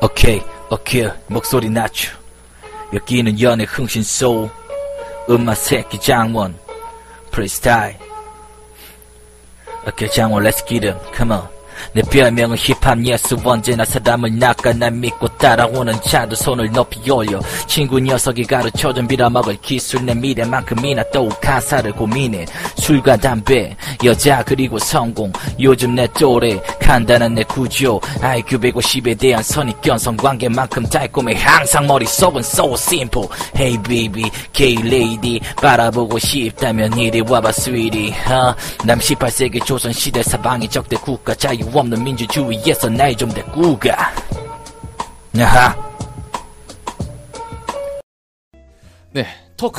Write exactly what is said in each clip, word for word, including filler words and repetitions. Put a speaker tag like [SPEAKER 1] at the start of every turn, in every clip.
[SPEAKER 1] 오케이 오케이 목소리 낮춰. 여기는 연애 흥신소 음악 새끼 장원 프리스타일. 오케이 장원 let's get em come on. 내 별명은 힙합 예수 언제나 사람을 낚아 날 믿고 따라오는 자도 손을 높이 올려. 친구 녀석이 가르쳐준 빌어먹을 기술 내 미래만큼이나 또 가사를 고민해. 술과 담배 여자 그리고 성공 요즘 내 또래 간단한 내 구조 아이큐 백오십에 대한 선입견 성관계만큼 달콤해 항상 머릿속은 so simple. Hey baby K lady 바라보고 싶다면 이리 와봐 sweetie huh? 남 십팔 세기 조선시대 사방이 적대 국가 자유 없는 민주주의에서 날 좀 데꾸가. 야하.
[SPEAKER 2] 네, 토크.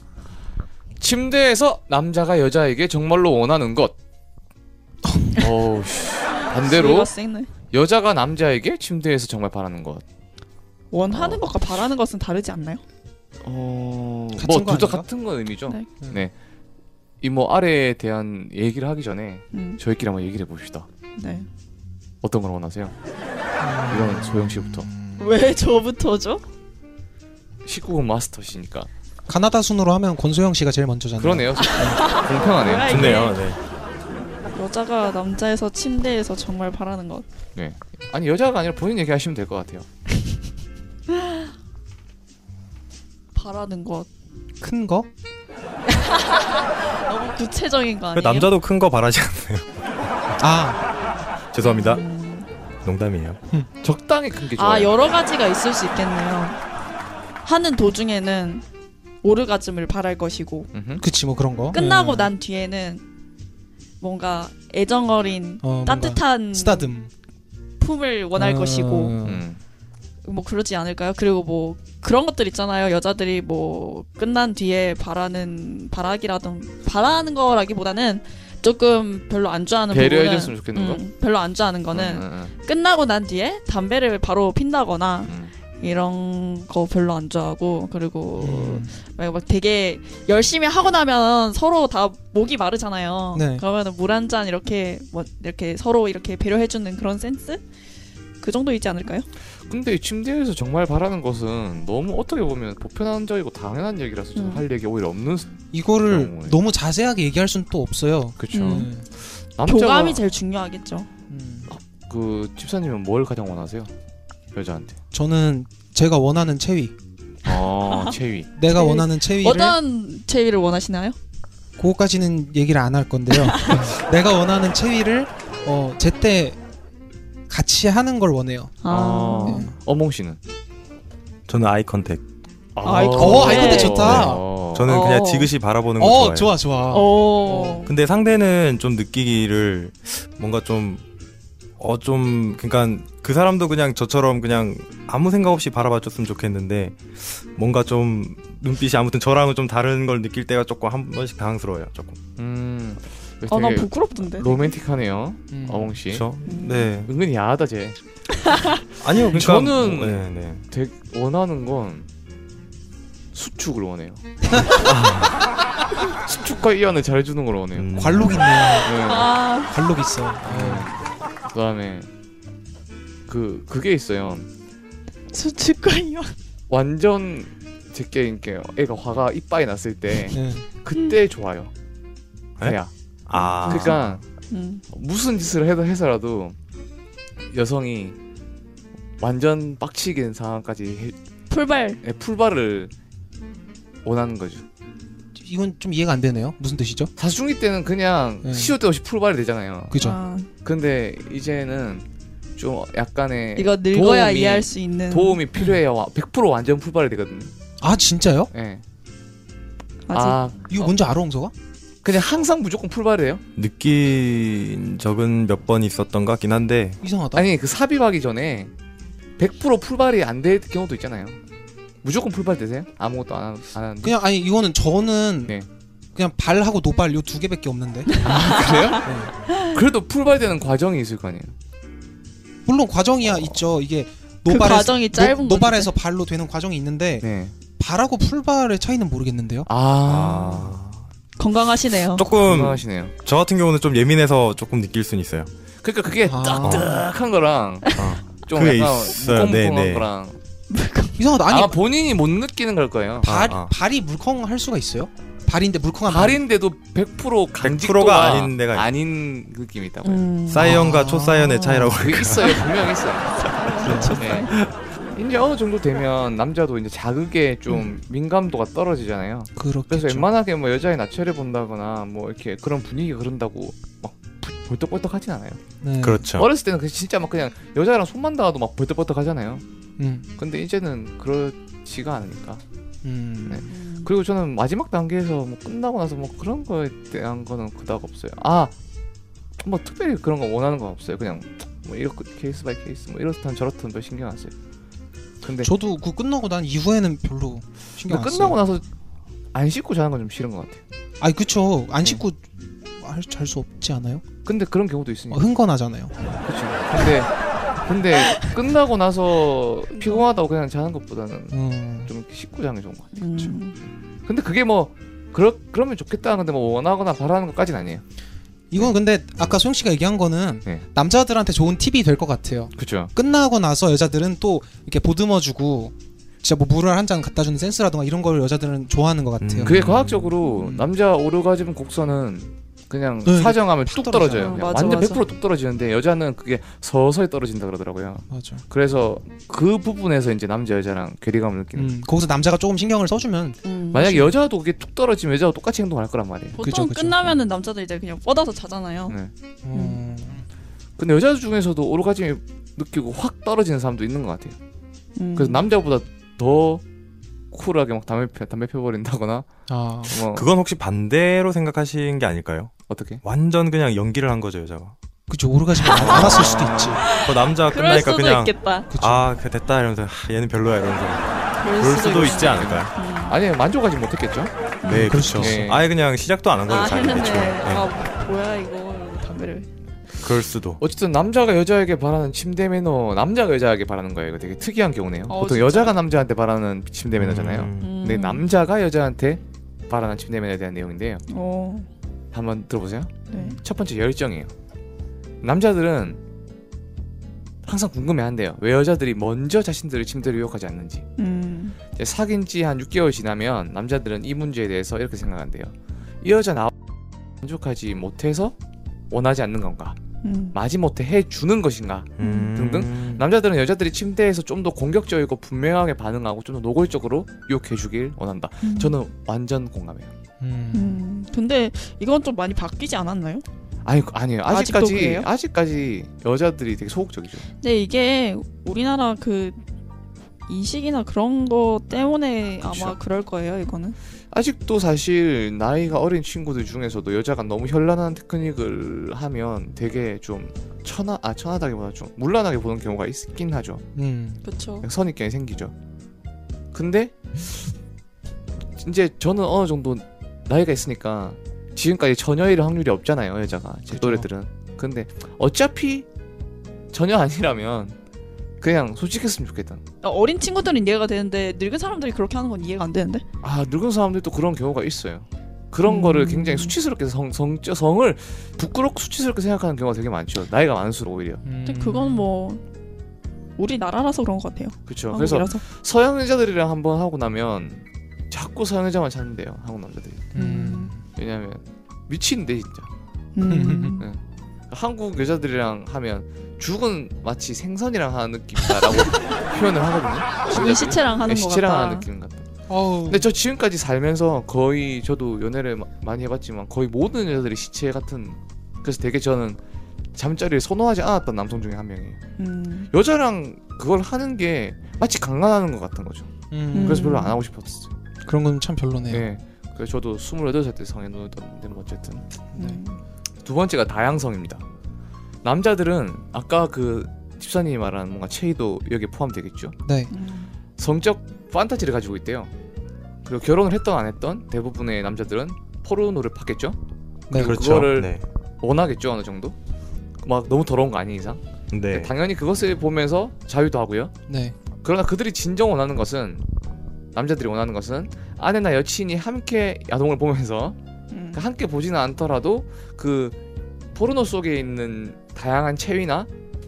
[SPEAKER 2] 침대에서 남자가 여자에게 정말로 원하는 것. 어우, 반대로 여자가 남자에게 침대에서 정말 바라는 것.
[SPEAKER 3] 원하는
[SPEAKER 2] 어.
[SPEAKER 3] 것과 바라는 것은 다르지 않나요?
[SPEAKER 2] 어, 뭐 둘 다 같은 건 의미죠.
[SPEAKER 3] 네.
[SPEAKER 2] 네. 이 뭐 아래에 대한 얘기를 하기 전에
[SPEAKER 3] 음.
[SPEAKER 2] 저희끼리 한번 얘기를 해봅시다.
[SPEAKER 3] 네.
[SPEAKER 2] 어떤 걸 원하세요? 이건 소영 씨부터.
[SPEAKER 3] 왜 저부터죠?
[SPEAKER 2] 십구 금 마스터시니까.
[SPEAKER 4] 가나다 순으로 하면 권소영 씨가 제일 먼저잖아요.
[SPEAKER 2] 그러네요. 공평하네요.
[SPEAKER 3] 뭐야,
[SPEAKER 5] 좋네요. 네.
[SPEAKER 3] 여자가 남자에서 침대에서 정말 바라는 것.
[SPEAKER 2] 네. 아니 여자가 아니라 본인 얘기하시면 될 것 같아요.
[SPEAKER 3] 바라는 것.
[SPEAKER 4] 큰 거?
[SPEAKER 3] 너무 구체적인 거 아니에요?
[SPEAKER 5] 남자도 큰 거 바라지 않나요?
[SPEAKER 4] 아
[SPEAKER 5] 죄송합니다.
[SPEAKER 3] 음...
[SPEAKER 5] 농담이에요.
[SPEAKER 2] 적당히 큰 게 좋아요.
[SPEAKER 3] 아 여러 가지가 있을 수 있겠네요. 하는 도중에는 오르가즘을 바랄 것이고,
[SPEAKER 2] 음흠.
[SPEAKER 4] 그치 뭐 그런 거.
[SPEAKER 3] 끝나고
[SPEAKER 4] 네.
[SPEAKER 3] 난 뒤에는 뭔가 애정어린
[SPEAKER 4] 어,
[SPEAKER 3] 따뜻한
[SPEAKER 4] 쓰다듬
[SPEAKER 3] 품을 원할
[SPEAKER 4] 어...
[SPEAKER 3] 것이고,
[SPEAKER 2] 음.
[SPEAKER 3] 뭐 그러지 않을까요? 그리고 뭐 그런 것들 있잖아요. 여자들이 뭐 끝난 뒤에 바라는 바라기라든 바라는 거라기보다는 조금 별로 안 좋아하는
[SPEAKER 2] 배려해줬으면
[SPEAKER 3] 부분은,
[SPEAKER 2] 좋겠는
[SPEAKER 3] 음, 별로 안 좋아하는 거는
[SPEAKER 2] 음, 음, 음.
[SPEAKER 3] 끝나고 난 뒤에 담배를 바로 핀다거나
[SPEAKER 2] 음.
[SPEAKER 3] 이런 거 별로 안 좋아하고, 그리고
[SPEAKER 4] 음.
[SPEAKER 3] 막, 막 되게 열심히 하고 나면 서로 다 목이 마르잖아요.
[SPEAKER 4] 네.
[SPEAKER 3] 그러면 물 한 잔 이렇게 뭐 이렇게 서로 이렇게 배려해주는 그런 센스? 그 정도 있지 않을까요?
[SPEAKER 2] 근데 이 침대에서 정말 바라는 것은 너무 어떻게 보면 보편적이고 당연한 얘기라서 저는
[SPEAKER 3] 음.
[SPEAKER 2] 할 얘기 오히려 없는.
[SPEAKER 4] 이거를
[SPEAKER 2] 경우에.
[SPEAKER 4] 너무 자세하게 얘기할 수는 또 없어요.
[SPEAKER 2] 그렇죠.
[SPEAKER 3] 음.
[SPEAKER 4] 네.
[SPEAKER 2] 남자가
[SPEAKER 3] 교감이 제일 중요하겠죠.
[SPEAKER 4] 음.
[SPEAKER 2] 그 집사님은 뭘 가장 원하세요? 여자한테.
[SPEAKER 4] 저는 제가 원하는 체위,
[SPEAKER 2] 어, 체위.
[SPEAKER 4] 내가
[SPEAKER 3] 체위.
[SPEAKER 4] 원하는 체위를
[SPEAKER 3] 어떤 체위를 원하시나요?
[SPEAKER 4] 그거까지는 얘기를 안 할 건데요. 내가 원하는 체위를 어, 제때 같이 하는 걸 원해요.
[SPEAKER 3] 아,
[SPEAKER 4] 네.
[SPEAKER 2] 어몽 씨는?
[SPEAKER 5] 저는 아이 컨택.
[SPEAKER 3] 아이 컨택.
[SPEAKER 4] 어, 아이 컨택 좋다.
[SPEAKER 2] 어.
[SPEAKER 5] 저는
[SPEAKER 3] 어.
[SPEAKER 5] 그냥 지그시 바라보는 거
[SPEAKER 4] 어,
[SPEAKER 5] 좋아해요.
[SPEAKER 4] 좋아 좋아.
[SPEAKER 3] 오.
[SPEAKER 5] 근데 상대는 좀 느끼기를 뭔가 좀 어 좀 그러니까 그 사람도 그냥 저처럼 그냥 아무 생각 없이 바라봐줬으면 좋겠는데 뭔가 좀 눈빛이 아무튼 저랑은 좀 다른 걸 느낄 때가 조금 한 번씩 당황스러워요. 조금.
[SPEAKER 2] 음.
[SPEAKER 3] 아, 나
[SPEAKER 2] 되게
[SPEAKER 3] 부끄럽던데.
[SPEAKER 2] 로맨틱하네요.
[SPEAKER 4] 음.
[SPEAKER 2] 어몽 씨.
[SPEAKER 5] 그렇죠?
[SPEAKER 3] 음.
[SPEAKER 5] 네.
[SPEAKER 2] 은근히 야하다 쟤.
[SPEAKER 5] 아니요. 그러니까
[SPEAKER 2] 저는
[SPEAKER 5] 뭐, 네, 네.
[SPEAKER 2] 되게 원하는 건 수축을 원해요. 수축과 이완을 잘해주는 걸 원해요.
[SPEAKER 5] 음.
[SPEAKER 4] 관록 있네요.
[SPEAKER 2] 네.
[SPEAKER 3] 아,
[SPEAKER 4] 관록 있어.
[SPEAKER 2] 그다음에 그 그게 있어요.
[SPEAKER 3] 수축과 이완.
[SPEAKER 2] 완전 제게 이렇게 애가 화가 이빠이 났을 때
[SPEAKER 4] 네.
[SPEAKER 2] 그때 좋아요.
[SPEAKER 5] 네?
[SPEAKER 2] 애야.
[SPEAKER 5] 아.
[SPEAKER 2] 그러니까
[SPEAKER 3] 음.
[SPEAKER 2] 무슨 짓을 해도 해서라도 여성이 완전 빡치게 된 상황까지 해,
[SPEAKER 3] 풀발.
[SPEAKER 2] 예, 풀발을 원하는 거죠.
[SPEAKER 4] 이건 좀 이해가 안 되네요. 무슨 뜻이죠?
[SPEAKER 2] 사춘기 때는 그냥
[SPEAKER 4] 네.
[SPEAKER 2] 시도 때 없이 풀발이 되잖아요.
[SPEAKER 4] 그죠?
[SPEAKER 3] 아,
[SPEAKER 2] 근데 이제는 좀 약간의
[SPEAKER 3] 이거 늙어야
[SPEAKER 2] 도움이-
[SPEAKER 3] 이해할 수 있는.
[SPEAKER 2] 도움이 필요해야 와- 백 퍼센트 완전 풀발이 되거든요.
[SPEAKER 4] 아 진짜요?
[SPEAKER 2] 예.
[SPEAKER 3] 아직.
[SPEAKER 2] 아,
[SPEAKER 4] 이거
[SPEAKER 2] 어,
[SPEAKER 4] 뭔지 알아, 홍서가?
[SPEAKER 2] 그냥 항상 무조건 풀발이에요?
[SPEAKER 5] 느낀 적은 몇 번 있었던 것 같긴 한데
[SPEAKER 4] 이상하다.
[SPEAKER 2] 아니 그 삽입하기 전에 백 퍼센트 풀발이 안 될 경우도 있잖아요. 무조건 풀발 되세요? 아무것도 안, 하, 안 하는데?
[SPEAKER 4] 그냥 아니 이거는 저는
[SPEAKER 2] 네.
[SPEAKER 4] 그냥 발하고 노발 요 두 개밖에 없는데.
[SPEAKER 2] 아 그래요?
[SPEAKER 4] 네.
[SPEAKER 2] 그래도 풀발 되는 과정이 있을 거 아니에요?
[SPEAKER 4] 물론 과정이야 있죠. 이게
[SPEAKER 3] 그
[SPEAKER 4] 노발에서
[SPEAKER 3] 과정이 짧은
[SPEAKER 4] 노, 노발에서 발로 되는 과정이 있는데
[SPEAKER 2] 네.
[SPEAKER 4] 발하고 풀발의 차이는 모르겠는데요.
[SPEAKER 2] 아,
[SPEAKER 5] 아.
[SPEAKER 3] 건강하시네요.
[SPEAKER 5] 조금
[SPEAKER 2] 건강하시네요.
[SPEAKER 5] 저 같은 경우는 좀 예민해서 조금 느낄 수는 있어요.
[SPEAKER 2] 그러니까 그게
[SPEAKER 4] 아.
[SPEAKER 2] 딱딱한 거랑
[SPEAKER 5] 어.
[SPEAKER 2] 좀
[SPEAKER 5] 그게
[SPEAKER 2] 약간
[SPEAKER 5] 있어요.
[SPEAKER 2] 물컹물컹한
[SPEAKER 5] 네네.
[SPEAKER 2] 거랑
[SPEAKER 4] 이상하다. 아니
[SPEAKER 2] 아마 본인이 못 느끼는 걸 거예요.
[SPEAKER 4] 발
[SPEAKER 5] 아, 아.
[SPEAKER 4] 발이 물컹할 수가 있어요? 발인데 물컹한
[SPEAKER 2] 발인데도 백 퍼센트 강직도가
[SPEAKER 5] 백 퍼센트가 아닌 데가
[SPEAKER 2] 아닌 느낌이 있다고요.
[SPEAKER 3] 음.
[SPEAKER 5] 사이언과
[SPEAKER 4] 아.
[SPEAKER 5] 초사이언의 차이라고
[SPEAKER 2] 그게
[SPEAKER 5] 할까?
[SPEAKER 2] 있어요. 분명히 있어요. 네. 이제 어느 정도 되면 남자도 이제 자극에 좀
[SPEAKER 4] 음.
[SPEAKER 2] 민감도가 떨어지잖아요.
[SPEAKER 4] 그렇겠죠.
[SPEAKER 2] 그래서 웬만하게 뭐 여자의 나체를 본다거나 뭐 이렇게 그런 분위기가 그런다고 막 벌떡벌떡 하진 않아요.
[SPEAKER 4] 네.
[SPEAKER 5] 그렇죠.
[SPEAKER 2] 어렸을 때는 그냥 진짜 막 그냥 여자랑 손만 닿아도 막 벌떡벌떡 하잖아요.
[SPEAKER 4] 음.
[SPEAKER 2] 근데 이제는 그렇지가 않으니까.
[SPEAKER 4] 음.
[SPEAKER 2] 네. 그리고 저는 마지막 단계에서 뭐 끝나고 나서 뭐 그런 거에 대한 거는 그닥 없어요. 아, 뭐 특별히 그런 거 원하는 건 없어요. 그냥 뭐 이렇게 케이스 바이 케이스 뭐 이렇든 저렇든 별 신경 안 써요. 근데
[SPEAKER 4] 저도 그 끝나고 난 이후에는 별로 신경 안 써요.
[SPEAKER 2] 끝나고 나서 안 씻고 자는 건 좀 싫은 것 같아요.
[SPEAKER 4] 아니 그쵸. 안
[SPEAKER 2] 네.
[SPEAKER 4] 씻고 잘 수 없지 않아요?
[SPEAKER 2] 근데 그런 경우도
[SPEAKER 4] 어,
[SPEAKER 2] 있으니까.
[SPEAKER 4] 흥건하잖아요.
[SPEAKER 2] 그렇죠. 근데 근데 끝나고 나서 피곤하다고 그냥 자는 것보다는
[SPEAKER 4] 음.
[SPEAKER 2] 좀 씻고 자는 게 좋은 것 같아요.
[SPEAKER 3] 음.
[SPEAKER 2] 근데 그게 뭐 그러, 그러면 좋겠다 근데 뭐 원하거나 바라는 것까지는 아니에요.
[SPEAKER 4] 이건 근데 아까 소영 씨가 얘기한 거는
[SPEAKER 2] 네.
[SPEAKER 4] 남자들한테 좋은 팁이 될 것 같아요.
[SPEAKER 2] 그렇죠.
[SPEAKER 4] 끝나고 나서 여자들은 또 이렇게 보듬어주고 진짜 뭐 물을 한 잔 갖다 주는 센스라든가 이런 걸 여자들은 좋아하는 것 같아요.
[SPEAKER 5] 음.
[SPEAKER 2] 그게 과학적으로
[SPEAKER 4] 음.
[SPEAKER 2] 남자 오르가즘 곡선은 그냥
[SPEAKER 4] 네,
[SPEAKER 2] 사정하면
[SPEAKER 4] 뚝
[SPEAKER 2] 뚝
[SPEAKER 4] 떨어져요.
[SPEAKER 2] 떨어져요.
[SPEAKER 3] 어,
[SPEAKER 2] 그냥
[SPEAKER 3] 맞아,
[SPEAKER 2] 완전
[SPEAKER 3] 맞아.
[SPEAKER 2] 백 퍼센트 뚝 떨어지는데 여자는 그게 서서히 떨어진다 그러더라고요.
[SPEAKER 4] 맞아.
[SPEAKER 2] 그래서 그 부분에서 이제 남자 여자랑 괴리감을 느끼는.
[SPEAKER 4] 음, 거기서 남자가 조금 신경을 써주면
[SPEAKER 3] 음.
[SPEAKER 2] 만약에 여자도 그게 툭 떨어지면 여자도 똑같이 행동할 거란 말이에요.
[SPEAKER 3] 보통
[SPEAKER 4] 그죠, 그죠.
[SPEAKER 3] 끝나면은 남자들 이제 그냥 뻗어서 자잖아요.
[SPEAKER 2] 네.
[SPEAKER 4] 음.
[SPEAKER 2] 근데 여자 중에서도 오르가즘이 느끼고 확 떨어지는 사람도 있는 것 같아요.
[SPEAKER 3] 음.
[SPEAKER 2] 그래서 남자보다 더 쿨하게 막 담배 펴 담배 펴버린다거나
[SPEAKER 4] 아,
[SPEAKER 2] 뭐
[SPEAKER 5] 그건 혹시 반대로 생각하신 게 아닐까요?
[SPEAKER 2] 어떻게?
[SPEAKER 5] 완전 그냥 연기를 한 거죠 여자가.
[SPEAKER 4] 그쵸. 오르가즘이 안 왔을 수도 있지.
[SPEAKER 5] 그 남자가
[SPEAKER 3] 그럴
[SPEAKER 5] 끝나니까
[SPEAKER 3] 수도
[SPEAKER 5] 그냥
[SPEAKER 3] 있겠다.
[SPEAKER 4] 그쵸.
[SPEAKER 5] 아 그래 됐다 이러면서 하, 얘는 별로야 이러면서
[SPEAKER 3] 그럴,
[SPEAKER 5] 그럴 수도 있지
[SPEAKER 3] 있겠다.
[SPEAKER 5] 않을까요?
[SPEAKER 3] 음.
[SPEAKER 2] 아니 만족하지 못했겠죠?
[SPEAKER 5] 네
[SPEAKER 4] 그럴 수도
[SPEAKER 5] 그렇죠.
[SPEAKER 2] 있어.
[SPEAKER 5] 아예 그냥 시작도 안 한 거죠
[SPEAKER 3] 아
[SPEAKER 5] 자기
[SPEAKER 3] 했는데
[SPEAKER 5] 애초에. 네.
[SPEAKER 3] 아 뭐야 이거 담배를.
[SPEAKER 5] 그럴 수도.
[SPEAKER 2] 어쨌든 남자가 여자에게 바라는 침대 매너 남자가 여자에게 바라는 거예요. 이거 되게 특이한 경우네요.
[SPEAKER 3] 어,
[SPEAKER 2] 보통
[SPEAKER 3] 진짜?
[SPEAKER 2] 여자가 남자한테 바라는 침대 매너잖아요.
[SPEAKER 5] 음.
[SPEAKER 3] 음.
[SPEAKER 2] 근데 남자가 여자한테 바라는 침대 매너에 대한 내용인데요.
[SPEAKER 3] 어.
[SPEAKER 2] 한번 들어보세요.
[SPEAKER 3] 네.
[SPEAKER 2] 첫 번째 열정이에요. 남자들은 항상 궁금해한대요. 왜 여자들이 먼저 자신들을 침대로 유혹하지 않는지.
[SPEAKER 3] 음.
[SPEAKER 2] 이제 사귄 지 한 육 개월 지나면 남자들은 이 문제에 대해서 이렇게 생각한대요. 이 여자 나 만족하지 못해서 원하지 않는 건가?
[SPEAKER 3] 음.
[SPEAKER 2] 마지못해 해주는 것인가?
[SPEAKER 5] 음.
[SPEAKER 2] 등등. 남자들은 여자들이 침대에서 좀 더 공격적이고 분명하게 반응하고 좀 더 노골적으로 유혹해주길 원한다.
[SPEAKER 3] 음.
[SPEAKER 2] 저는 완전 공감해요.
[SPEAKER 4] 음.
[SPEAKER 3] 음. 근데 이건 좀 많이 바뀌지 않았나요?
[SPEAKER 2] 아니 아니에요.
[SPEAKER 3] 아직도
[SPEAKER 2] 아직까지
[SPEAKER 3] 그래요?
[SPEAKER 2] 아직까지 여자들이 되게 소극적이죠.
[SPEAKER 3] 근데 이게 우리나라 그 인식이나 그런 거 때문에
[SPEAKER 2] 그쵸.
[SPEAKER 3] 아마 그럴 거예요. 이거는.
[SPEAKER 2] 아직도 사실 나이가 어린 친구들 중에서도 여자가 너무 현란한 테크닉을 하면 되게 좀 천하 아 천하다기보다 좀 물란하게 보는 경우가 있긴 하죠.
[SPEAKER 4] 음.
[SPEAKER 3] 그렇죠.
[SPEAKER 2] 선입견이 생기죠. 근데 이제 저는 어느 정도 나이가 있으니까 지금까지 전혀일 확률이 없잖아요, 여자가 제
[SPEAKER 4] 그쵸.
[SPEAKER 2] 노래들은. 근데 어차피 전혀 아니라면 그냥 솔직했으면 좋겠다.
[SPEAKER 3] 어린 친구들은 이해가 되는데 늙은 사람들이 그렇게 하는 건 이해가 안 되는데.
[SPEAKER 2] 아 늙은 사람들도 그런 경우가 있어요. 그런
[SPEAKER 3] 음.
[SPEAKER 2] 거를 굉장히 수치스럽게 성, 성, 성을 부끄럽고 수치스럽게 생각하는 경우가 되게 많죠. 나이가 많을수록 오히려.
[SPEAKER 3] 근데 그건 뭐 우리나라라서 그런 것 같아요.
[SPEAKER 2] 그렇죠. 그래서
[SPEAKER 3] 한국이라서.
[SPEAKER 2] 서양 여자들이랑 한번 하고 나면 자꾸 서양 여자만 찾는데요. 한국 남자들이.
[SPEAKER 4] 음.
[SPEAKER 2] 왜냐하면 미친데 진짜.
[SPEAKER 3] 음.
[SPEAKER 2] 네. 한국 여자들이랑 하면 죽은 마치 생선이랑 하는 느낌이다라고 표현을 하거든요.
[SPEAKER 3] 죽은 시체랑 하는
[SPEAKER 2] 네,
[SPEAKER 3] 것
[SPEAKER 2] 시체랑
[SPEAKER 3] 같다.
[SPEAKER 2] 하는 느낌 같다.
[SPEAKER 4] 어우.
[SPEAKER 2] 근데 저 지금까지 살면서 거의 저도 연애를 마- 많이 해봤지만 거의 모든 여자들이 시체 같은. 그래서 되게 저는 잠자리를 선호하지 않았던 남성 중에 한 명이에요.
[SPEAKER 3] 음.
[SPEAKER 2] 여자랑 그걸 하는 게 마치 강간하는 것 같은 거죠.
[SPEAKER 4] 음.
[SPEAKER 2] 그래서 별로 안 하고 싶었어요.
[SPEAKER 4] 그런 건 참 별로네요.
[SPEAKER 2] 네. 그래서 저도 스물여덟 살 때 성애노였는데 뭐 어쨌든.
[SPEAKER 3] 음.
[SPEAKER 2] 두 번째가 다양성입니다. 남자들은 아까 그 집사님이 말한 뭔가 체이도 여기에 포함되겠죠.
[SPEAKER 4] 네.
[SPEAKER 3] 음.
[SPEAKER 2] 성적 판타지를 가지고 있대요. 그리고 결혼을 했던 안 했던 대부분의 남자들은 포르노를 봤겠죠.
[SPEAKER 4] 네.
[SPEAKER 5] 그렇죠.
[SPEAKER 2] 그거를
[SPEAKER 5] 네.
[SPEAKER 2] 원하겠죠 어느 정도. 막 너무 더러운 거 아닌 이상.
[SPEAKER 5] 네.
[SPEAKER 2] 당연히 그것을 보면서 자유도 하고요.
[SPEAKER 4] 네.
[SPEAKER 2] 그러나 그들이 진정 원하는 것은 남자들이 원하는 것은 아내나 여친이 함께 야동을 보면서
[SPEAKER 3] 음.
[SPEAKER 2] 함께 보지는 않더라도 그 포르노 속에 있는 다양한 체위나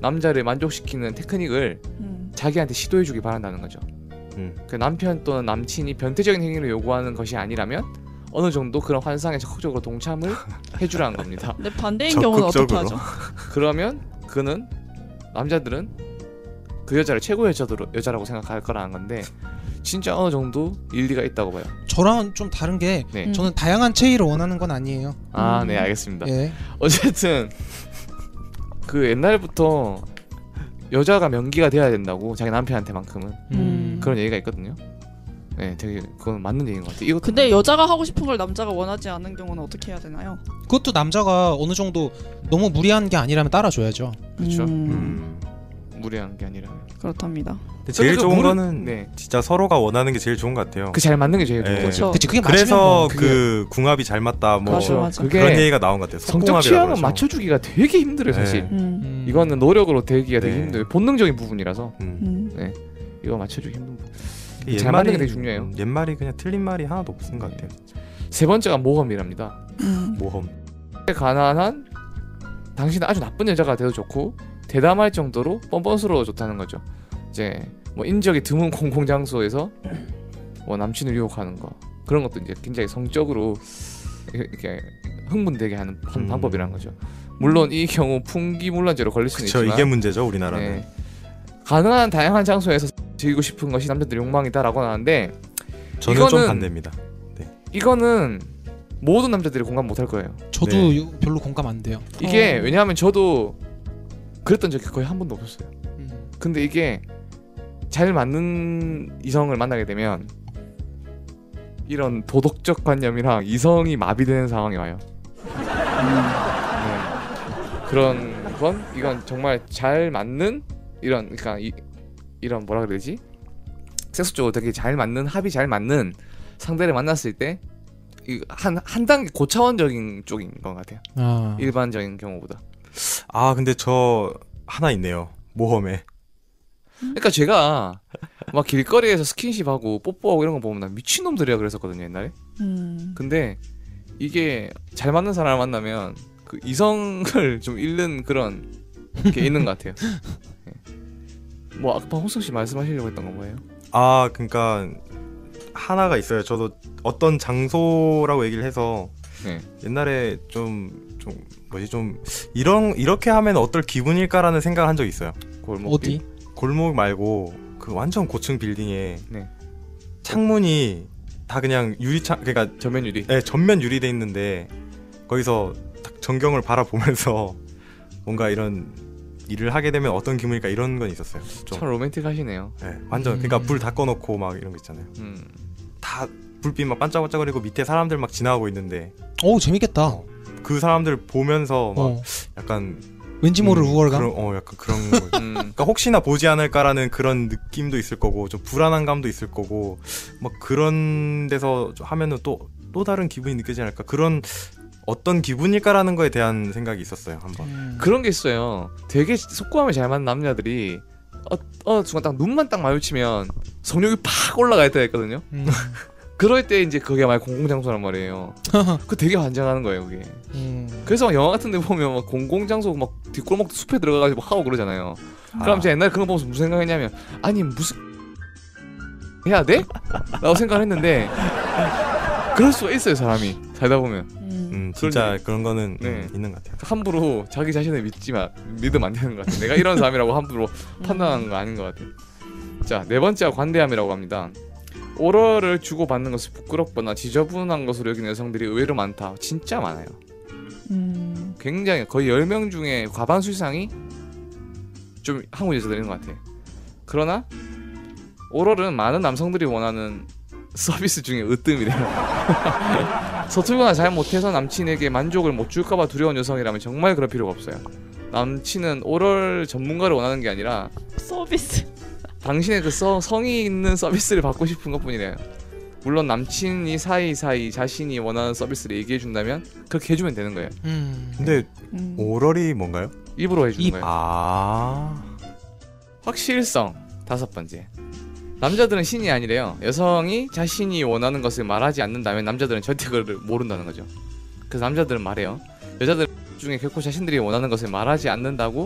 [SPEAKER 2] 남자를 만족시키는 테크닉을
[SPEAKER 3] 음.
[SPEAKER 2] 자기한테 시도해주기 바란다는 거죠.
[SPEAKER 5] 음.
[SPEAKER 2] 그 남편 또는 남친이 변태적인 행위를 요구하는 것이 아니라면 어느 정도 그런 환상에 적극적으로 동참을 해주라는 겁니다.
[SPEAKER 3] 근데 반대인 경우는 어떻게
[SPEAKER 5] 적극적으로?
[SPEAKER 3] 하죠?
[SPEAKER 2] 그러면 그는 남자들은 그 여자를 최고의 여자로, 여자라고 생각할 거라는 건데 진짜 어느 정도 일리가 있다고 봐요.
[SPEAKER 4] 저랑은 좀 다른 게
[SPEAKER 2] 네.
[SPEAKER 3] 음.
[SPEAKER 4] 저는 다양한 체위를 원하는 건 아니에요.
[SPEAKER 2] 아,
[SPEAKER 3] 음.
[SPEAKER 2] 네, 알겠습니다.
[SPEAKER 4] 예.
[SPEAKER 2] 어쨌든 그 옛날부터 여자가 명기가 돼야 된다고 자기 남편한테만큼은
[SPEAKER 3] 음.
[SPEAKER 2] 그런 얘기가 있거든요. 네, 되게 그건 맞는 얘기인 것 같아요. 이거
[SPEAKER 3] 근데 여자가 하고 싶은 걸 남자가 원하지 않는 경우는 어떻게 해야 되나요?
[SPEAKER 4] 그것도 남자가 어느 정도 너무 무리한 게 아니라면 따라줘야죠.
[SPEAKER 2] 그렇죠.
[SPEAKER 3] 음.
[SPEAKER 5] 음.
[SPEAKER 2] 무리한 게 아니라
[SPEAKER 3] 그렇답니다.
[SPEAKER 5] 근데 제일
[SPEAKER 2] 근데 그
[SPEAKER 5] 좋은
[SPEAKER 2] 모르-
[SPEAKER 5] 거는
[SPEAKER 2] 네.
[SPEAKER 5] 진짜 서로가 원하는 게 제일 좋은 것 같아요.
[SPEAKER 2] 그 잘 맞는 게 제일
[SPEAKER 5] 네.
[SPEAKER 2] 좋은 거죠.
[SPEAKER 3] 그렇죠.
[SPEAKER 4] 그치 그게
[SPEAKER 5] 그래서
[SPEAKER 4] 맞추면 뭐
[SPEAKER 5] 그 궁합이 잘 맞다 뭐
[SPEAKER 3] 맞아, 맞아.
[SPEAKER 2] 그게
[SPEAKER 5] 그런 얘기가 나온 것 같아요.
[SPEAKER 2] 성적
[SPEAKER 5] 속궁합이라고
[SPEAKER 2] 취향은
[SPEAKER 5] 그러죠.
[SPEAKER 2] 맞춰주기가 되게 힘들어요, 사실.
[SPEAKER 5] 네.
[SPEAKER 3] 음.
[SPEAKER 4] 음.
[SPEAKER 2] 이거는 노력으로 되기가 되게
[SPEAKER 5] 네.
[SPEAKER 2] 힘들어요. 본능적인 부분이라서
[SPEAKER 5] 음.
[SPEAKER 3] 음.
[SPEAKER 2] 이거 맞춰주기 힘든 부분.
[SPEAKER 5] 이
[SPEAKER 2] 잘 맞는 게
[SPEAKER 5] 옛말이-
[SPEAKER 2] 되게 중요해요.
[SPEAKER 5] 음, 옛말이 그냥 틀린 말이 하나도 없은 것 같아요.
[SPEAKER 2] 세 번째가 모험이랍니다.
[SPEAKER 3] 음.
[SPEAKER 5] 모험.
[SPEAKER 2] 가난한 당신은 아주 나쁜 여자가 돼도 좋고 대담할 정도로 뻔뻔스러워 좋다는 거죠. 이제 뭐 인적이 드문 공공 장소에서 뭐 남친을 유혹하는 거 그런 것도 이제 굉장히 성적으로 이렇게 흥분되게 하는 한
[SPEAKER 5] 음.
[SPEAKER 2] 방법이라는 거죠. 물론 이 경우 풍기문란죄로 걸릴 수는
[SPEAKER 5] 그렇죠.
[SPEAKER 2] 있지만
[SPEAKER 5] 이게 문제죠 우리나라는.
[SPEAKER 2] 네. 가능한 다양한 장소에서 즐기고 싶은 것이 남자들의 욕망이다라고 하는데
[SPEAKER 5] 저는 좀
[SPEAKER 2] 이거는-
[SPEAKER 5] 반대입니다.
[SPEAKER 2] 이거는 모든 남자들이 공감 못할 거예요.
[SPEAKER 4] 저도
[SPEAKER 5] 네.
[SPEAKER 4] 요- 별로 공감 안 돼요.
[SPEAKER 2] 이게
[SPEAKER 3] 어.
[SPEAKER 2] 왜냐하면 저도 그랬던 적이 거의 한 번도 없었어요.
[SPEAKER 4] 음.
[SPEAKER 2] 근데 이게 잘 맞는 이성을 만나게 되면 이런 도덕적 관념이랑 이성이 마비되는 상황이 와요. 네. 그런 건 이건 정말 잘 맞는 이런 그러니까 이, 이런 뭐라 그래야 되지? 섹스적으로 되게 잘 맞는 합이 잘 맞는 상대를 만났을 때 한 한 단계 고차원적인 쪽인 것 같아요.
[SPEAKER 4] 아.
[SPEAKER 2] 일반적인 경우보다.
[SPEAKER 5] 아 근데 저 하나 있네요. 모험에.
[SPEAKER 2] 그러니까 제가 막 길거리에서 스킨십하고 뽀뽀하고 이런 거 보면 나 미친놈들이야 그랬었거든요 옛날에.
[SPEAKER 3] 음.
[SPEAKER 2] 근데 이게 잘 맞는 사람을 만나면 그 이성을 좀 잃는 그런 게 있는 것 같아요. 네. 뭐 아까 홍승 씨 말씀하시려고 했던 건 뭐예요?
[SPEAKER 5] 아 그러니까 하나가 있어요. 저도 어떤 장소라고 얘기를 해서
[SPEAKER 2] 네.
[SPEAKER 5] 옛날에 좀 좀 뭐지 좀 이런 이렇게 하면 어떨 기분일까라는 생각을 한 적이 있어요.
[SPEAKER 2] 골목
[SPEAKER 4] 어디?
[SPEAKER 5] 골목 말고 그 완전 고층 빌딩에
[SPEAKER 2] 네.
[SPEAKER 5] 창문이 다 그냥 유리창 그러니까
[SPEAKER 2] 전면 유리.
[SPEAKER 5] 네, 전면 유리돼 있는데 거기서 딱 전경을 바라보면서 뭔가 이런 일을 하게 되면 어떤 기분일까 이런 건 있었어요. 좀.
[SPEAKER 2] 참 로맨틱하시네요.
[SPEAKER 5] 네, 완전
[SPEAKER 4] 음.
[SPEAKER 5] 그러니까 불 다 꺼놓고 막 이런 거 있잖아요.
[SPEAKER 2] 음.
[SPEAKER 5] 다 불빛 막 반짝반짝거리고 밑에 사람들 막 지나가고 있는데
[SPEAKER 4] 오 재밌겠다.
[SPEAKER 5] 어, 그 사람들 보면서 막
[SPEAKER 4] 어.
[SPEAKER 5] 약간
[SPEAKER 4] 왠지 모를
[SPEAKER 5] 음,
[SPEAKER 4] 우월감.
[SPEAKER 5] 그런, 어 약간 그런 거.
[SPEAKER 2] 음.
[SPEAKER 5] 그러니까 혹시나 보지 않을까라는 그런 느낌도 있을 거고 좀 불안한 감도 있을 거고 막 그런 데서 좀 하면은 또 또 다른 기분이 느껴지지 않을까 그런 어떤 기분일까라는 거에 대한 생각이 있었어요 한번.
[SPEAKER 4] 음.
[SPEAKER 2] 그런 게 있어요. 되게 속고함을 잘 맞는 남자들이 어, 어 순간 딱 눈만 딱 마주치면 성욕이 팍 올라가 있다 했거든요.
[SPEAKER 4] 음.
[SPEAKER 2] 그럴 때 이제 그게 말 공공장소란 말이에요. 그 되게 환장하는 거예요, 그게.
[SPEAKER 4] 음.
[SPEAKER 2] 그래서 막 영화 같은 데 보면 막 공공장소 막 뒷골목 숲에 들어가가지고 막 하고 그러잖아요. 그럼
[SPEAKER 5] 아.
[SPEAKER 2] 제가 옛날에 그런 거 보면서 무슨 생각했냐면 아니 무슨 해야 돼? 라고 생각을 했는데 그럴 수가 있어요, 사람이 살다 보면.
[SPEAKER 3] 음.
[SPEAKER 5] 음 진짜
[SPEAKER 2] 그런
[SPEAKER 5] 그런 거는
[SPEAKER 2] 네.
[SPEAKER 5] 음, 있는 것 같아요.
[SPEAKER 2] 함부로 자기 자신을 믿지 마, 믿으면 안 되는 것 같아요. 내가 이런 사람이라고 함부로 판단하는 거 아닌 것 같아요. 자, 네 번째가 관대함이라고 합니다. 오러를 주고받는 것을 부끄럽거나 지저분한 것으로 여기는 여성들이 의외로 많다. 진짜 많아요.
[SPEAKER 3] 음.
[SPEAKER 2] 굉장히 거의 열 명 중에 과반수 이상이 좀 한국 여자들인 것 같아요. 그러나 오럴은 많은 남성들이 원하는 서비스 중에 으뜸이래요. 서툴거나 잘 못해서 남친에게 만족을 못 줄까봐 두려운 여성이라면 정말 그럴 필요가 없어요. 남친은 오럴 전문가를 원하는 게 아니라
[SPEAKER 3] 서비스.
[SPEAKER 2] 당신의 그 성, 성의 있는 서비스를 받고 싶은 것뿐이래요. 물론 남친이 사이사이 자신이 원하는 서비스를 얘기해준다면 그렇게 해주면 되는 거예요.
[SPEAKER 4] 음.
[SPEAKER 5] 근데
[SPEAKER 3] 음.
[SPEAKER 5] 오럴이 뭔가요?
[SPEAKER 2] 입으로 해주는
[SPEAKER 4] 입.
[SPEAKER 2] 거예요.
[SPEAKER 5] 아
[SPEAKER 2] 확실성. 다섯 번째. 남자들은 신이 아니래요. 여성이 자신이 원하는 것을 말하지 않는다면 남자들은 절대 그걸 모른다는 거죠. 그래서 남자들은 말해요. 여자들 중에 결코 자신들이 원하는 것을 말하지 않는다고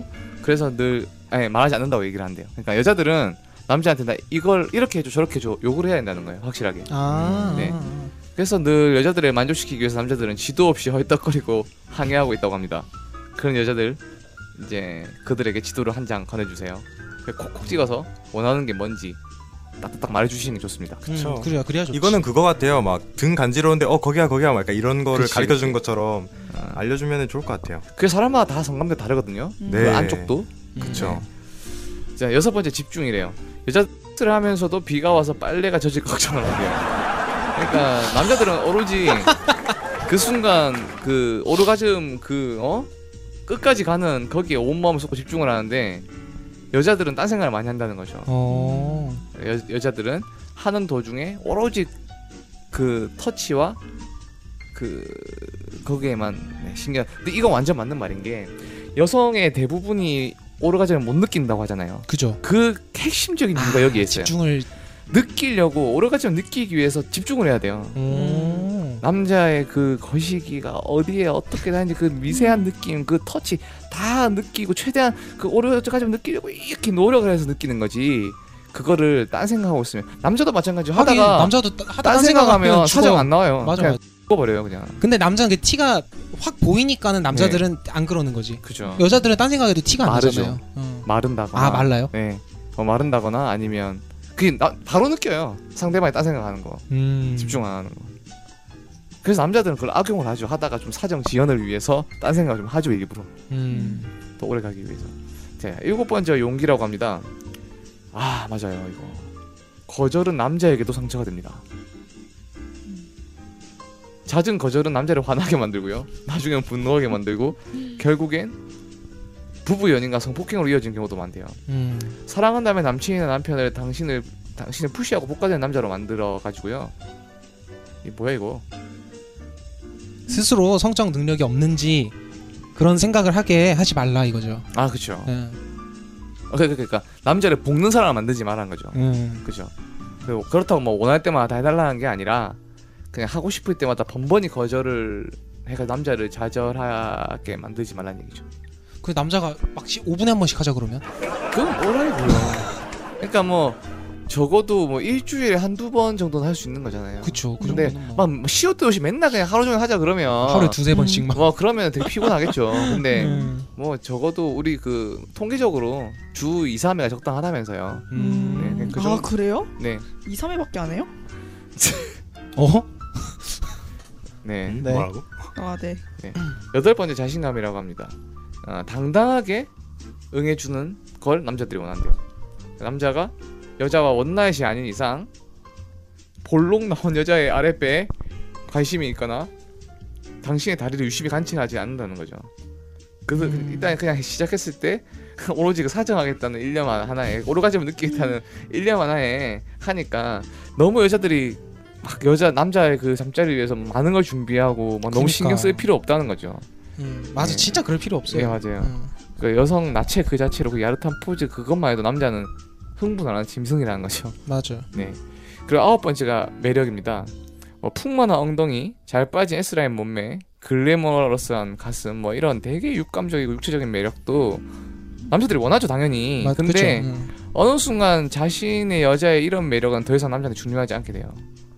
[SPEAKER 2] 그래서 늘 아니, 말하지 않는다고 얘기를 한대요. 그러니까 여자들은 남자한테 나 이걸 이렇게 해줘 저렇게 해줘 요구를 해야 된다는 거예요. 확실하게.
[SPEAKER 4] 아.
[SPEAKER 2] 네. 그래서 늘 여자들을 만족시키기 위해서 남자들은 지도 없이 헐떡거리고 항해하고 있다고 합니다. 그런 여자들 이제 그들에게 지도를 한 장 건네주세요. 콕콕 찍어서 원하는 게 뭔지 딱딱딱 말해주시는 게 좋습니다.
[SPEAKER 5] 그쵸.
[SPEAKER 4] 음, 그래야 그래야 좋지.
[SPEAKER 5] 이거는 그거 같아요. 막 등 간지러운데 어 거기야 거기야 막 이런 거를
[SPEAKER 2] 그치,
[SPEAKER 5] 가르쳐 준
[SPEAKER 2] 그치.
[SPEAKER 5] 것처럼
[SPEAKER 2] 어.
[SPEAKER 5] 알려주면 좋을 것 같아요.
[SPEAKER 2] 그 사람마다 다 성감대 다르거든요.
[SPEAKER 3] 음.
[SPEAKER 2] 그
[SPEAKER 5] 네.
[SPEAKER 2] 안쪽도.
[SPEAKER 4] 음.
[SPEAKER 5] 그쵸.
[SPEAKER 2] 자 여섯 번째 집중이래요. 여자들 하면서도 비가 와서 빨래가 젖을 걱정을 한대요. 그러니까 남자들은 오로지 그 순간 그 오르가즘 그 어 끝까지 가는 거기에 온 마음을 쏟고 집중을 하는데 여자들은 딴 생각을 많이 한다는 거죠.
[SPEAKER 4] 어.
[SPEAKER 2] 여, 여자들은 하는 도중에 오로지 그 터치와 그 거기에만 네, 신경. 근데 이건 완전 맞는 말인 게 여성의 대부분이 오르가즘을 못 느낀다고 하잖아요.
[SPEAKER 4] 그죠.
[SPEAKER 2] 그 핵심적인 이유가 여기에 있어요.
[SPEAKER 4] 집중을.
[SPEAKER 2] 느끼려고 오르가즘을 느끼기 위해서 집중을 해야 돼요.
[SPEAKER 4] 음.
[SPEAKER 2] 남자의 그 거시기가 어디에 어떻게 다니는지 그 미세한 느낌, 그 터치 다 느끼고 최대한 그 오르가즘 느끼려고 이렇게 노력을 해서 느끼는 거지. 그거를 딴 생각하고 있으면 남자도 마찬가지로
[SPEAKER 4] 하긴
[SPEAKER 2] 하다가
[SPEAKER 4] 남자도 따- 하다
[SPEAKER 2] 딴
[SPEAKER 4] 딴
[SPEAKER 2] 생각하면
[SPEAKER 4] 생각하면
[SPEAKER 2] 사정 안 나와요.
[SPEAKER 4] 맞아,
[SPEAKER 2] 그냥
[SPEAKER 4] 맞아.
[SPEAKER 2] 죽어버려요 그냥.
[SPEAKER 4] 근데 남자는 그 티가 확 보이니까는 남자들은 안 그러는 거지.
[SPEAKER 2] 그죠.
[SPEAKER 4] 여자들은 딴 생각해도 티가 안
[SPEAKER 2] 마르죠.
[SPEAKER 4] 나잖아요. 어.
[SPEAKER 2] 마른다거나.
[SPEAKER 4] 아 말라요?
[SPEAKER 2] 네. 어, 마른다거나 아니면 그게 나, 바로 느껴요. 상대방이 딴 생각하는 거,
[SPEAKER 4] 음.
[SPEAKER 2] 집중 안 하는 거. 그래서 남자들은 그걸 악용을 하죠. 하다가 좀 사정 지연을 위해서 딴 생각을 좀 하죠 일부러.
[SPEAKER 4] 음.
[SPEAKER 2] 더 오래 가기 위해서. 자, 일곱 번째 용기라고 합니다. 아 맞아요 이거. 거절은 남자에게도 상처가 됩니다. 잦은 거절은 남자를 화나게 만들고요. 나중엔 분노하게 만들고 결국엔 부부 연인과 성폭행으로 이어진 경우도 많대요.
[SPEAKER 4] 음.
[SPEAKER 2] 사랑한다면 남친이나 남편을 당신을 당신을 푸시하고 볶아대는 남자로 만들어 가지고요. 이 뭐야 이거?
[SPEAKER 4] 스스로 성적 능력이 없는지 그런 생각을 하게 하지 말라 이거죠.
[SPEAKER 2] 아 그렇죠.
[SPEAKER 4] 예.
[SPEAKER 2] 그러니까, 그러니까 남자를 볶는 사람을 만들지 말라는 거죠.
[SPEAKER 4] 음.
[SPEAKER 2] 그죠. 그리고 그렇다고 뭐 원할 때마다 다 해달라는 게 아니라 그냥 하고 싶을 때마다 번번이 거절을 해가 남자를 좌절하게 만들지 말라는 얘기죠.
[SPEAKER 4] 그 남자가 막 오 분에 한 번씩 하자 그러면?
[SPEAKER 2] 그건 뭐라고요. 그러니까 뭐 적어도 뭐 일주일에 한두 번 정도는 할 수 있는 거잖아요.
[SPEAKER 4] 그쵸. 그
[SPEAKER 2] 근데
[SPEAKER 4] 정도는 뭐.
[SPEAKER 2] 막 시옷 듯이 맨날 그냥 하루 종일 하자 그러면
[SPEAKER 4] 하루에 두세 번씩만.
[SPEAKER 2] 뭐 그러면 되게 피곤하겠죠. 근데
[SPEAKER 4] 음.
[SPEAKER 2] 뭐 적어도 우리 그 통계적으로 주 이, 삼 회가 적당하다면서요.
[SPEAKER 4] 음.
[SPEAKER 2] 네, 그
[SPEAKER 3] 아
[SPEAKER 2] 정도-
[SPEAKER 3] 그래요?
[SPEAKER 2] 네.
[SPEAKER 3] 이, 삼 회밖에 안 해요?
[SPEAKER 4] 어?
[SPEAKER 2] 네.
[SPEAKER 5] 음?
[SPEAKER 4] 네.
[SPEAKER 5] 뭐라고?
[SPEAKER 3] 아 네.
[SPEAKER 2] 여덟 번째 자신감이라고 합니다. 아, 당당하게 응해주는 걸 남자들이 원한대요. 남자가 여자와 원나잇이 아닌 이상 볼록 나온 여자의 아랫배에 관심이 있거나 당신의 다리를 유심히 간직하지 않는다는 거죠. 그래서
[SPEAKER 4] 음.
[SPEAKER 2] 일단 그냥 시작했을 때 오로지 그 사정하겠다는 일념 하나에 오르가즘을 느끼겠다는 일념 하나에 하니까 너무 여자들이 막 여자 남자의 그 잠자리를 위해서 많은 걸 준비하고 막 너무
[SPEAKER 4] 그러니까.
[SPEAKER 2] 신경 쓸 필요 없다는 거죠.
[SPEAKER 4] 음. 맞아.
[SPEAKER 2] 네.
[SPEAKER 4] 진짜 그럴 필요 없어요.
[SPEAKER 2] 네 맞아요.
[SPEAKER 4] 음.
[SPEAKER 2] 그 여성 나체 그 자체로 그 야릇한 포즈 그것만 해도 남자는 흥분하는 짐승이라는 거죠.
[SPEAKER 4] 맞아.
[SPEAKER 2] 네. 그리고 아홉 번째가 매력입니다. 뭐 풍만한 엉덩이, 잘 빠진 S라인 몸매, 글래머러스한 가슴, 뭐 이런 되게 육감적이고 육체적인 매력도 남자들이 원하죠 당연히.
[SPEAKER 4] 맞,
[SPEAKER 2] 근데
[SPEAKER 4] 그쵸. 음.
[SPEAKER 2] 어느 순간 자신의 여자의 이런 매력은 더 이상 남자한테 중요하지 않게 돼요.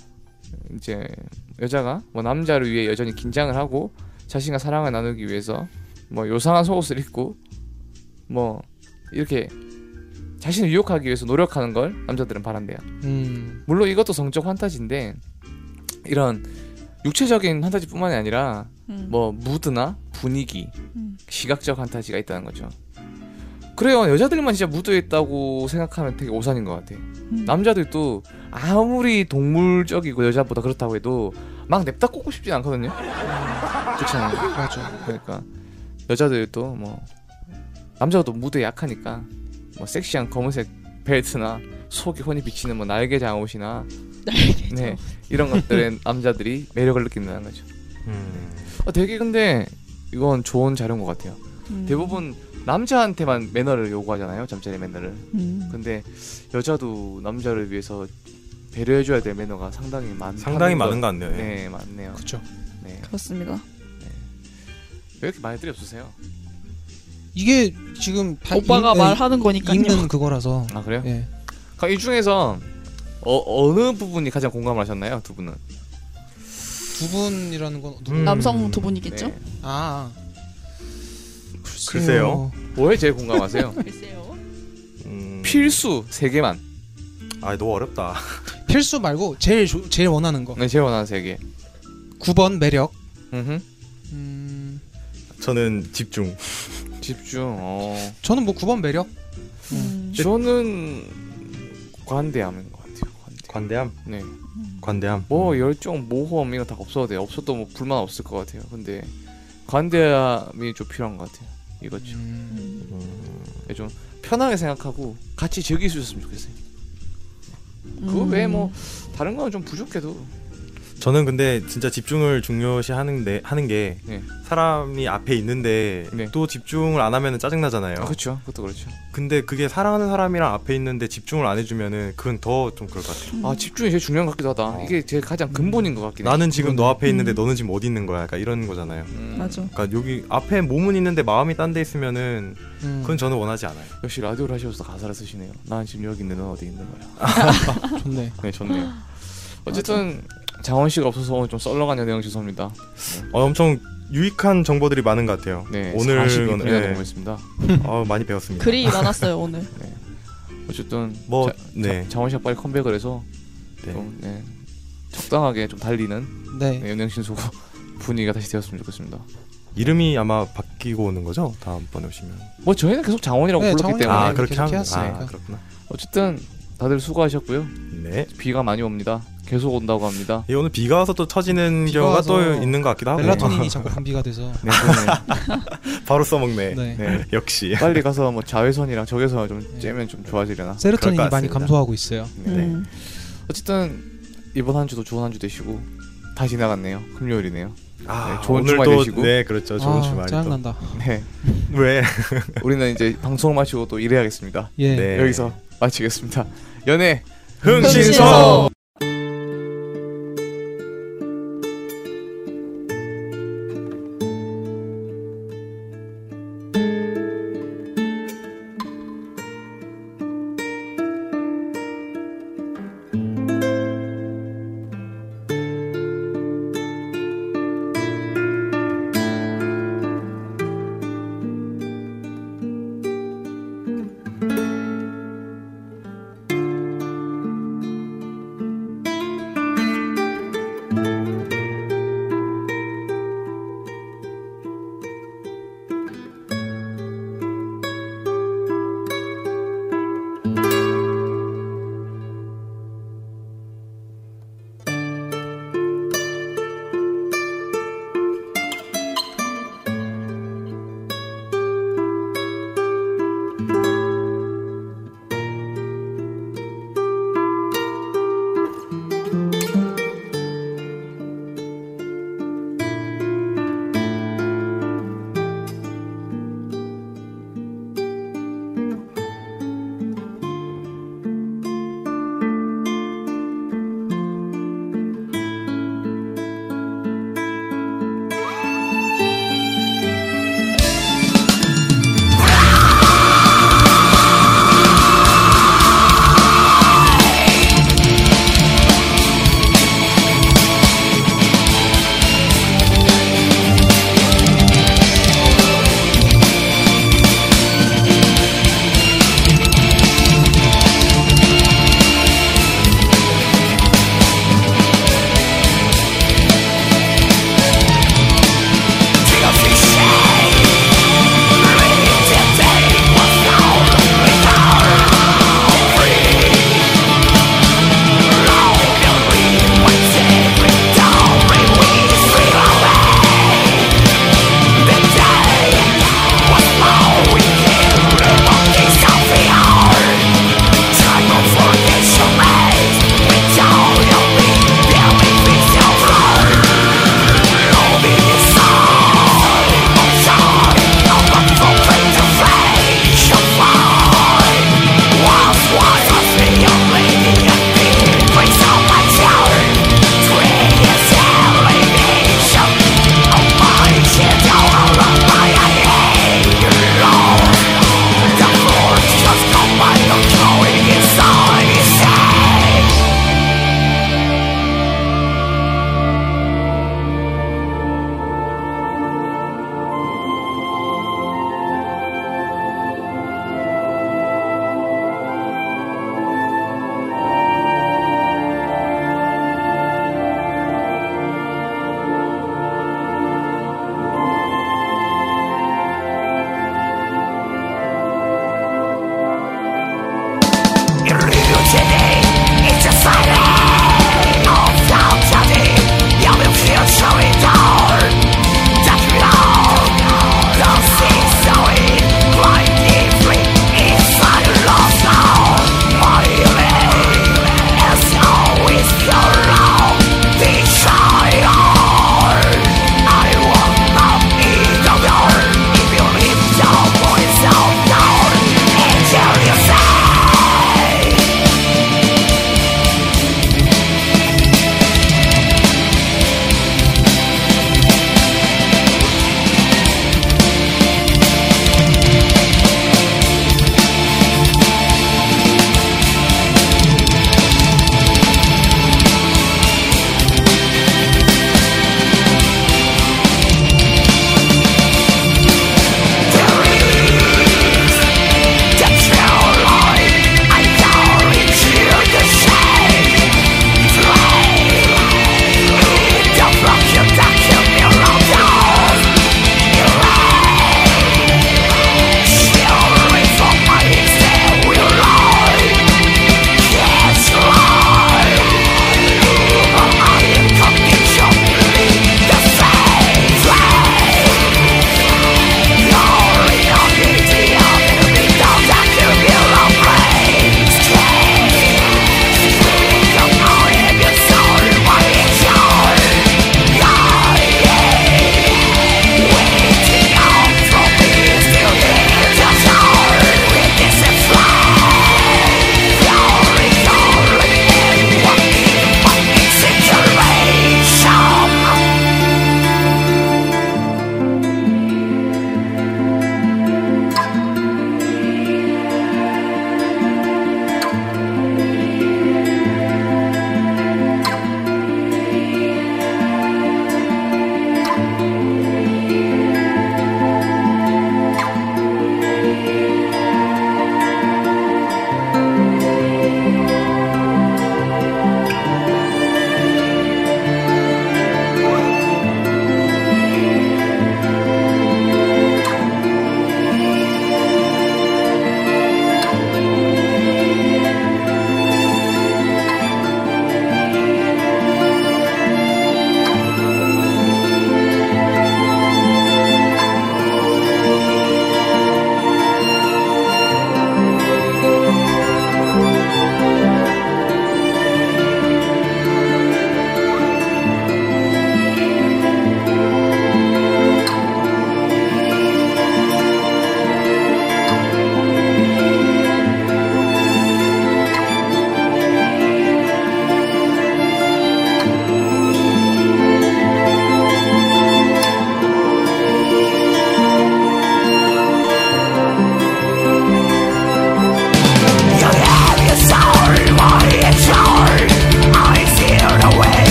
[SPEAKER 2] 이제 여자가 뭐 남자를 위해 여전히 긴장을 하고 자신과 사랑을 나누기 위해서 뭐 요상한 속옷을 입고 뭐 이렇게 자신을 유혹하기 위해서 노력하는 걸 남자들은 바란대요.
[SPEAKER 4] 음.
[SPEAKER 2] 물론 이것도 성적 판타지인데 이런 육체적인 판타지뿐만이 아니라
[SPEAKER 3] 음.
[SPEAKER 2] 뭐 무드나 분위기,
[SPEAKER 3] 음.
[SPEAKER 2] 시각적 판타지가 있다는 거죠. 그래요. 여자들만 진짜 무드에 있다고 생각하면 되게 오산인 것 같아.
[SPEAKER 3] 음.
[SPEAKER 2] 남자들도 아무리 동물적이고 여자보다 그렇다고 해도 막 냅다 꽂고 싶진 않거든요. 그렇잖아요.
[SPEAKER 4] 맞아.
[SPEAKER 2] 그러니까 여자들도 뭐 남자도 무드에 약하니까 뭐 섹시한 검은색 벨트나 속이 훤히 비치는 뭐 날개 장옷이나
[SPEAKER 3] 날개
[SPEAKER 2] 네 이런 것들에 남자들이 매력을 느낀다는 거죠.
[SPEAKER 5] 음.
[SPEAKER 2] 어, 되게 근데 이건 좋은 자료인 것 같아요.
[SPEAKER 3] 음.
[SPEAKER 2] 대부분 남자한테만 매너를 요구하잖아요. 잠자리 매너를.
[SPEAKER 3] 음.
[SPEAKER 2] 근데 여자도 남자를 위해서 배려해줘야 될 매너가 상당히 많.
[SPEAKER 5] 상당히 많은 것 같네요. 예.
[SPEAKER 2] 네, 많네요.
[SPEAKER 4] 그쵸.
[SPEAKER 2] 네.
[SPEAKER 3] 그렇습니다.
[SPEAKER 2] 왜 이렇게 많이들이 없으세요?
[SPEAKER 4] 이게 지금 다
[SPEAKER 3] 오빠가
[SPEAKER 4] 읽-
[SPEAKER 3] 말하는 거니까요.
[SPEAKER 4] 읽는 그거라서.
[SPEAKER 2] 아 그래요?
[SPEAKER 4] 예.
[SPEAKER 2] 그럼 이 중에서 어, 어느 부분이 가장 공감을 하셨나요? 두 분은?
[SPEAKER 4] 두 분이라는 건 누구?
[SPEAKER 5] 음.
[SPEAKER 3] 남성 두 분이겠죠?
[SPEAKER 2] 네.
[SPEAKER 4] 아.
[SPEAKER 5] 글쎄요.
[SPEAKER 2] 뭐에 제일 공감하세요?
[SPEAKER 3] 글쎄요.
[SPEAKER 5] 음...
[SPEAKER 2] 필수 세 개만.
[SPEAKER 5] 아 너무 어렵다.
[SPEAKER 4] 필수 말고 제일 조, 제일 원하는 거.
[SPEAKER 2] 네, 제일 원하는 세 개.
[SPEAKER 4] 구 번 매력.
[SPEAKER 2] 음.
[SPEAKER 4] 음.
[SPEAKER 5] 저는 집중.
[SPEAKER 2] 집중. 어.
[SPEAKER 4] 저는 뭐 구 번 매력.
[SPEAKER 3] 음.
[SPEAKER 2] 저는 관대함인 것 같아요. 관대.
[SPEAKER 5] 관대함.
[SPEAKER 2] 네.
[SPEAKER 5] 관대함.
[SPEAKER 2] 뭐 열정, 모험 이거 다 없어도 돼요. 없어도 뭐 불만 없을 것 같아요. 근데 관대함이 좀 필요한 것 같아요. 이거죠.
[SPEAKER 4] 음.
[SPEAKER 5] 음...
[SPEAKER 2] 좀 편하게 생각하고 같이 즐길 수 있었으면 좋겠어요. 그
[SPEAKER 3] 음.
[SPEAKER 2] 외에 뭐 다른 건 좀 부족해도.
[SPEAKER 5] 저는 근데 진짜 집중을 중요시 하는데 하는 게
[SPEAKER 2] 네.
[SPEAKER 5] 사람이 앞에 있는데
[SPEAKER 2] 네.
[SPEAKER 5] 또 집중을 안 하면은 짜증 나잖아요.
[SPEAKER 2] 아, 그렇죠. 그것도 그렇죠.
[SPEAKER 5] 근데 그게 사랑하는 사람이랑 앞에 있는데 집중을 안 해주면은 그건 더 좀 그럴 것 같아요.
[SPEAKER 2] 아, 집중이 제일 중요한 것 같기도 하다.
[SPEAKER 5] 어.
[SPEAKER 2] 이게 제일 가장 근본인 것 같긴 해.
[SPEAKER 5] 나는 지금 너 앞에 있는데
[SPEAKER 3] 음.
[SPEAKER 5] 너는 지금 어디 있는 거야? 약간 이런 거잖아요.
[SPEAKER 2] 음,
[SPEAKER 3] 맞아.
[SPEAKER 5] 그러니까 여기 앞에 몸은 있는데 마음이 딴 데 있으면은
[SPEAKER 4] 음.
[SPEAKER 5] 그건 저는 원하지 않아요.
[SPEAKER 2] 역시 라디오를 하셔서 가사를 쓰시네요. 난 지금 여기 있는데 넌 어디 있는 거야.
[SPEAKER 4] 좋네.
[SPEAKER 2] 네, 좋네요. 어쨌든 장원 씨가 없어서 오늘 좀 썰렁한 내용 죄송합니다.
[SPEAKER 5] 어, 엄청 유익한 정보들이 많은 것 같아요.
[SPEAKER 2] 네,
[SPEAKER 5] 오늘
[SPEAKER 2] 사십이 분이나
[SPEAKER 5] 네.
[SPEAKER 2] 넘어있습니다.
[SPEAKER 5] 어, 많이 배웠습니다.
[SPEAKER 3] 글이 많았어요 오늘.
[SPEAKER 2] 어쨌든
[SPEAKER 5] 뭐,
[SPEAKER 2] 자,
[SPEAKER 5] 네.
[SPEAKER 2] 자, 장원 씨가 빨리 컴백을 해서
[SPEAKER 5] 네.
[SPEAKER 2] 좀 네, 적당하게 좀 달리는
[SPEAKER 4] 네.
[SPEAKER 2] 네, 연영신소 분위기가 다시 되었으면 좋겠습니다.
[SPEAKER 5] 이름이 아마 바뀌고 오는 거죠? 다음번에 오시면.
[SPEAKER 2] 뭐 저희는 계속 장원이라고
[SPEAKER 4] 네,
[SPEAKER 2] 불렀기
[SPEAKER 4] 장원이라고
[SPEAKER 2] 때문에
[SPEAKER 5] 아
[SPEAKER 4] 네,
[SPEAKER 5] 그렇게
[SPEAKER 4] 계속
[SPEAKER 5] 하면
[SPEAKER 4] 해왔으니까.
[SPEAKER 5] 아 그렇구나.
[SPEAKER 2] 어쨌든 다들 수고하셨고요.
[SPEAKER 5] 네.
[SPEAKER 2] 비가 많이 옵니다. 계속 온다고 합니다.
[SPEAKER 5] 예, 오늘 비가 와서 또 처지는
[SPEAKER 4] 비가
[SPEAKER 5] 경우가
[SPEAKER 4] 와서
[SPEAKER 5] 또 있는 것 같기도 하고.
[SPEAKER 4] 멜라토닌이 자꾸 분비가 돼서.
[SPEAKER 2] 네, 그러네.
[SPEAKER 5] 바로 써먹네.
[SPEAKER 4] 네.
[SPEAKER 2] 네.
[SPEAKER 5] 역시.
[SPEAKER 2] 빨리 가서 뭐 자외선이랑 적외선을 좀 쬐면 좀 좋아지려나.
[SPEAKER 4] 세로토닌이
[SPEAKER 5] 그럴 것
[SPEAKER 4] 많이
[SPEAKER 5] 같습니다.
[SPEAKER 4] 감소하고 있어요.
[SPEAKER 2] 네.
[SPEAKER 3] 음.
[SPEAKER 2] 어쨌든 이번 한 주도 좋은 한 주 되시고 다 지나갔네요. 금요일이네요.
[SPEAKER 5] 아,
[SPEAKER 2] 네, 좋은
[SPEAKER 5] 오늘
[SPEAKER 2] 주말
[SPEAKER 5] 또,
[SPEAKER 2] 되시고.
[SPEAKER 5] 네, 그렇죠. 좋은
[SPEAKER 4] 아,
[SPEAKER 5] 주말. 또.
[SPEAKER 4] 짜증난다.
[SPEAKER 2] 네.
[SPEAKER 5] 왜?
[SPEAKER 2] 우리는 이제 방송 마치고 또 일해야겠습니다.
[SPEAKER 4] 예.
[SPEAKER 5] 네.
[SPEAKER 2] 여기서 마치겠습니다. 연애
[SPEAKER 5] 흥신소!
[SPEAKER 3] 흥신소!